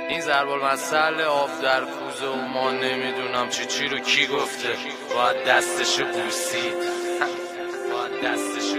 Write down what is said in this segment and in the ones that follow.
این ضرب المثل آب در کوزه و ما نمیدونم چی رو کی گفته. باید دستشو بوسید، باید دستشو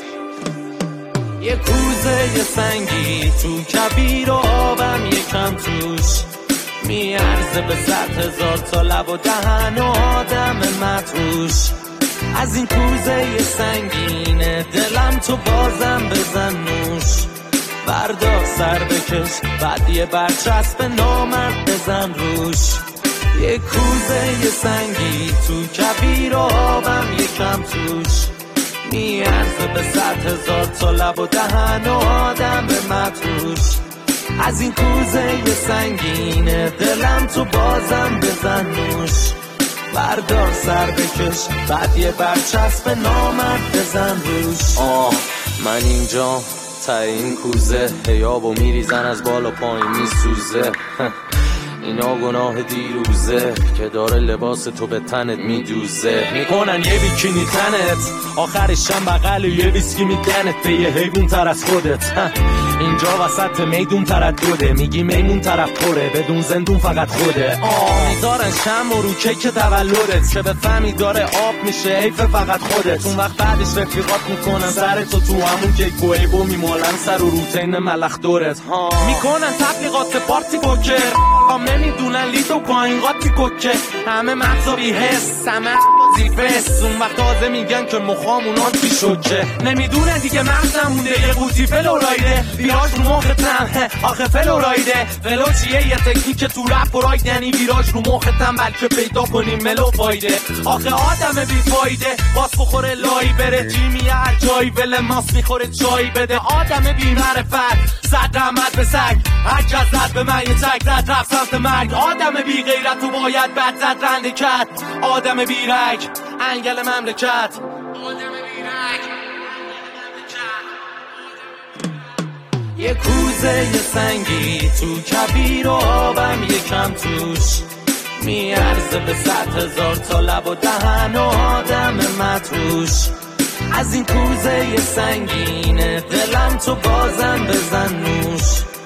بوسید. یه کوزه یه سنگی تو کبیر و آبم یکم توش میارزه به 100,000 تا لب و دهن و آدم مطروش. از این کوزه یه سنگینه دلم تو بازم بزن نوش. بردار سر بکش بعد یه برچسب نامرد بزن روش. یه کوزه یه سنگی تو کبیر و آبم یکم توش میارزه به 100,000 تا لب و دهن و آدم مطروش. از این کوزه یه سنگینه دلم تو بازم بزن نوش. بردار سر بکش بعد یه برچسب نامرد بزن روش. من اینجا ته این کوزه هیابو میریزن از بالا پایین میسوزه. اینا گناه دیروزه که داره لباس تو به تنت میدوزه. میکنن یه بیکینی تنت آخرشم بغل یه ویسکی میدنت به یه حیوان تر از خودت. اینجا وسط میدون تردده میگی میمون طرف پره بدون زندون فقط خوده. میذارن شم و رو کیک تولدت که بفهمی داره آب میشه حیف فقط خودت. اون وقت بعدش رفیقات میکنن سر تو همون کیک بویبو میمالن سر و روتین ملخ دورت. میکنن تبلیغات پارتی پوکر نمیدونن لیدو پایین قاطی کوکه. همه مغزا بی حس همه بازی فست. اون وقت تازه میگن که مخامون آنتی شوکه. نمیدونن دیگه مغزم مونده یه قوطی فلورایده. ویراج رو مختم آخه فلورایده. فلو چیه یه تکنیک تو رپ و راید یعنی ویراج رو مختم بلکه پیدا کنیم ملو فایده. آخه آدم بی فایده باز بخوره لایی بره جیمی هر جایی ول ماس میخوره چایی بده. آدم بی معرفت صد رحمت به سگ هر کس زد به من یه تک زد رفت سمت مرگ. آدم بی غیرت و باید بد زد رنده کرد. آدم بی رگ انگل مملکت. آدم بی رگ یه کوزه یه سنگی تو کبیر و آبم یکم توش میارزه به 100,000 تا لب و دهن و آدم مطروش. از این کوزه یه سنگینه دلم تو بازم بزن نوش.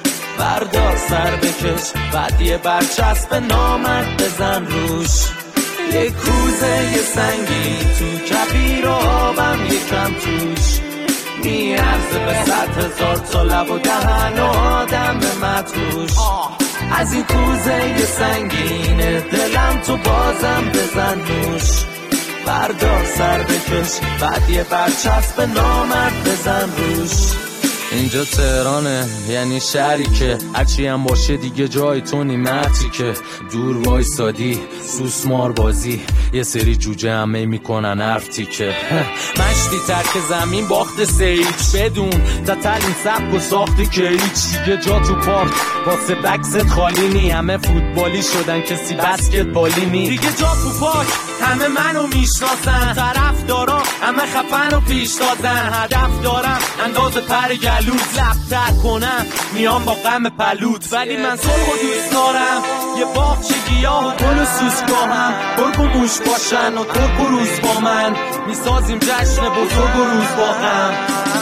بردار سر بکش بعد یه برچسب نامرد بزن روش. یه کوزه یه سنگی تو کبیر و آبم یکم توش میارزه به 100,000 تا لب و دهن و آدم مطروش. از این کوزه یه سنگینه دلم تو بازم بزن نوش. بردار سر بکش بعد یه برچسب نامرد بزن روش. اینجا تهرانه یعنی شهری که هرچی هم باشه دیگه جای تو نیمتی که دور وایسادی سوسمار بازی یه سری جوجه همه میکنن حرفتی که مشتی ترک زمین باخت سیچ بدون تتلین سبک و ساختی که هیچ دیگه جا تو پارک واسه بکست خالی نی. همه فوتبالی شدن کسی بسکتبالی نی دیگه جا تو پارک. همه منو میشناسن طرف دارم همه خفن و پیش دادن. هدف دارم انداز پر گلوز لبتر کنم میام با غم پلوت. ولی من صلح و دوست دارم یه باغچه گیاه و گل و سوسکاهم. گرگ و موش باشن و ترک و روز با من میسازیم جشن بزرگ و روز با غم.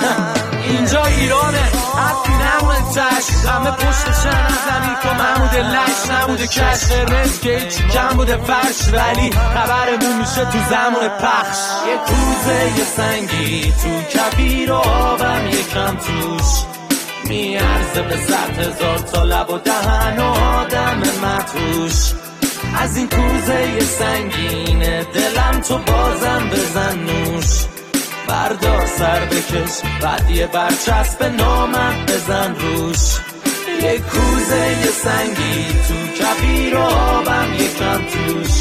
اینجا ایرانه حرفی نمونه چشم همه پشتشن از زمین که محمود لش نبوده کش. قرمز که هیچی کم بوده فرش ولی خبرمون میشه تو زمان پخش. یه کوزه یه سنگی تو کبیر و آبم یکم توش میارزه به 100,000 تا لب و دهن و آدم مطروش. از این کوزه یه سنگینه دلم تو بازم بزن نوش. بردار سر بکش بعد یه برچسب نامرد بزن روش. یه کوزه یه سنگی تو کبیر و آبم یکم توش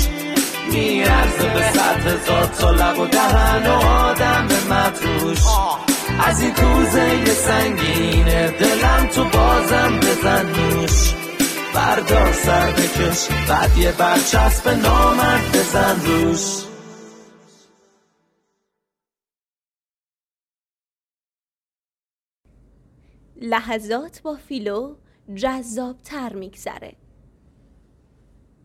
میارزه به 100,000 تا لب و دهن و آدم مطروش. از این کوزه یه سنگینه دلم تو بازم بزن نوش. بردار سر بکش بعد یه برچسب نامرد بزن روش. لحظات با فیلو جذاب تر میگذره.